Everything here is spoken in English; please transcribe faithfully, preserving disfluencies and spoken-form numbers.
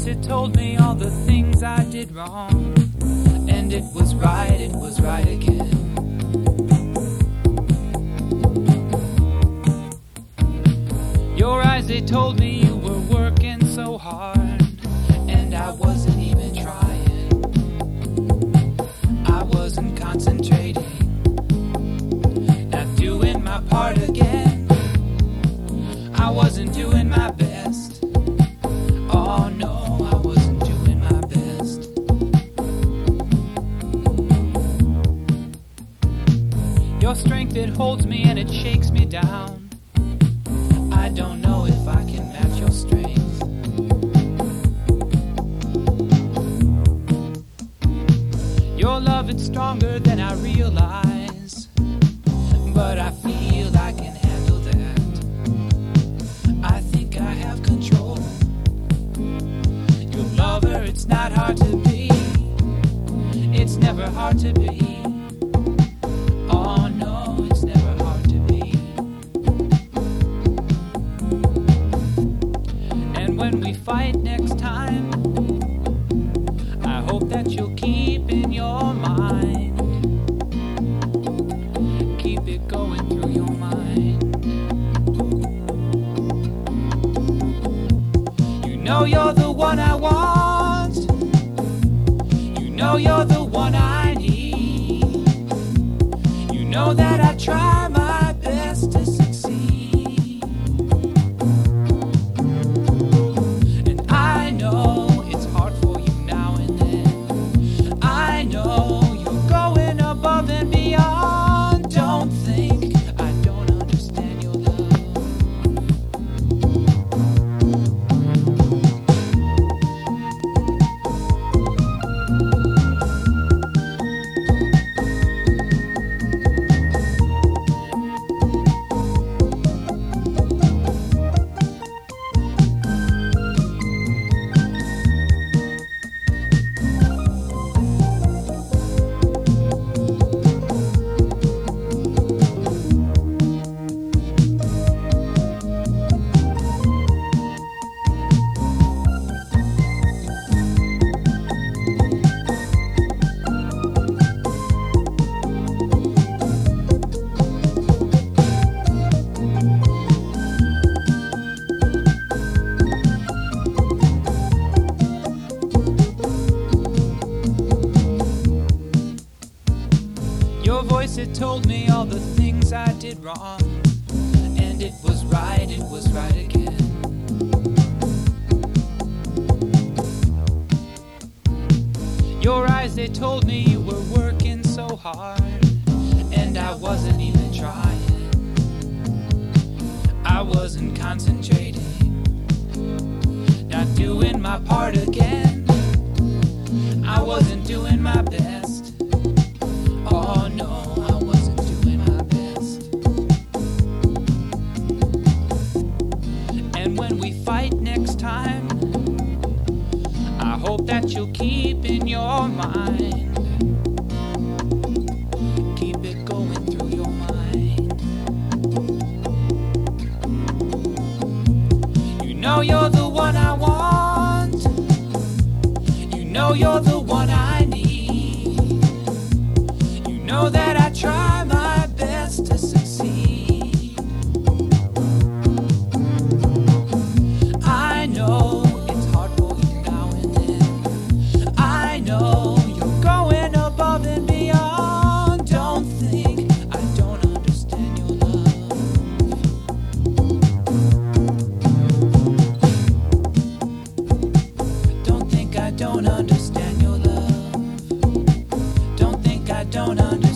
it told me all the things I did wrong, and it was right, it was right again. Your eyes, they told me you were working so hard, and I wasn't even trying. I wasn't concentrating, not doing my part again. I wasn't doing my best. Oh no, I wasn't doing my best. Your strength, it holds me and it shakes me down. I don't know if I can match your strength. Your love, it's stronger than I realize, but I feel I can handle that. I think I have control. Your lover, it's not hard to be. It's never hard to be. Oh no, it's never hard to be. And when we fight next time, I hope that you'll keep in your mind, keep it going through your mind. You know you're the one I want. You know you're the one I need. You know that I try my best to succeed. And I know it's hard for you now and then. I know you're going above and beyond. Don't think I don't understand your love. Your voice, it told me all the things I did wrong, and it was right, it was right again. Your eyes, they told me you were working so hard, and I wasn't even trying. I wasn't concentrating, not doing my part again. I wasn't doing my best. Oh no, I wasn't doing my best. And when we fight next time, I hope that you'll keep in your mind, keep it going through your mind. You know you're the one I want. You know you're the one I need. Know that I try my best to succeed. I know it's hard for you now and then. I know you're going above and beyond. Don't think I don't understand your love. Don't think I don't understand your love. Don't think I don't understand.